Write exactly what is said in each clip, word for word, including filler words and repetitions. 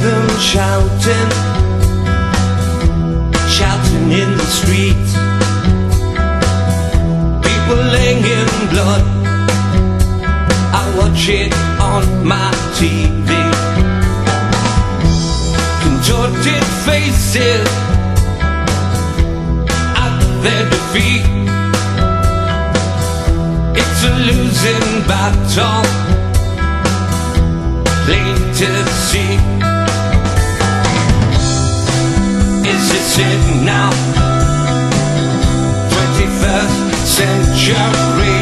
them shouting, shouting in the streets. People laying in blood, I watch it on my T V. Contorted faces at their defeat. It's a losing battle, plain to see. Is this it now? twenty-first century.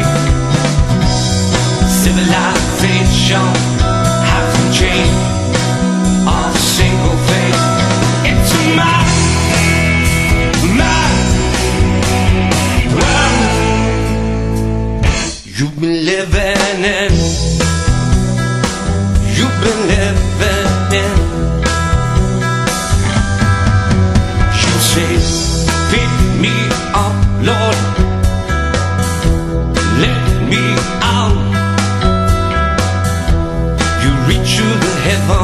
Civilization hasn't changed a single thing. It's my, my world you've been living in. You've been living in. You say, pick me up, Lord, let me out. You reach to the heaven,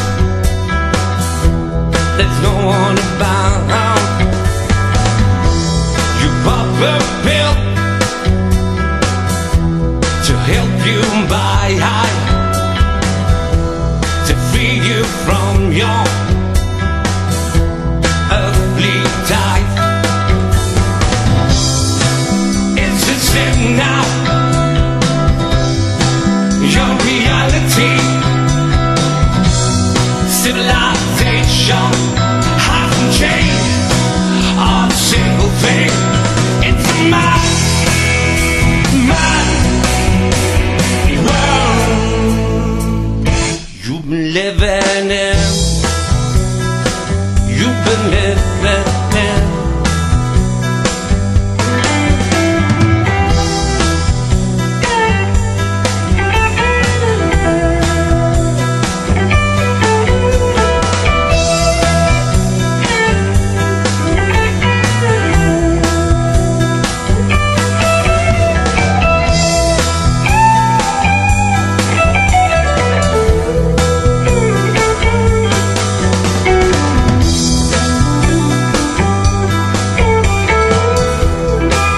there's no one about. You pop a pill to help you buy high, to free you from your earthly type. Is this it now? Your reality. Civilization hasn't changed a single thing. It's my, my world you've been living in. You've been living in.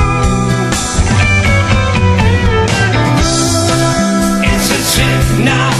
Now